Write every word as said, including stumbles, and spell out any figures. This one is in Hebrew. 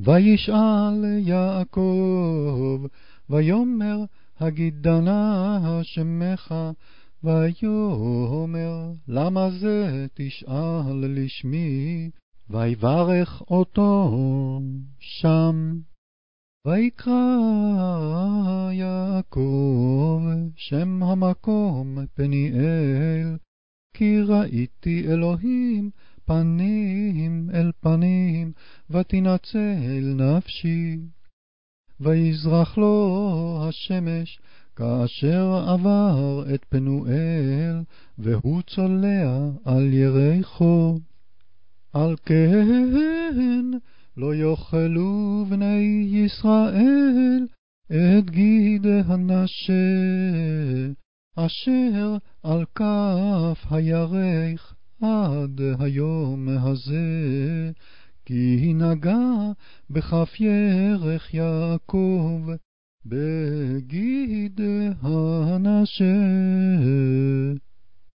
וישאל יעקב, ויאמר הגידה נא שמך, ויאמר למה זה תשאל לשמי, ויברך אותו שם. ויקרא יעקב שם המקום פניאל, כי ראיתי אלוהים פנים אל פנים, ותנצל נפשי. ויזרח לו השמש כאשר עבר את פנואל, והוא צולע על יריחו. על כן לא יאכלו בני ישראל את גיד הנשה אשר על כף הירך עד היום הזה, כי נגע בכף ירך יעקב בגיד הנשה.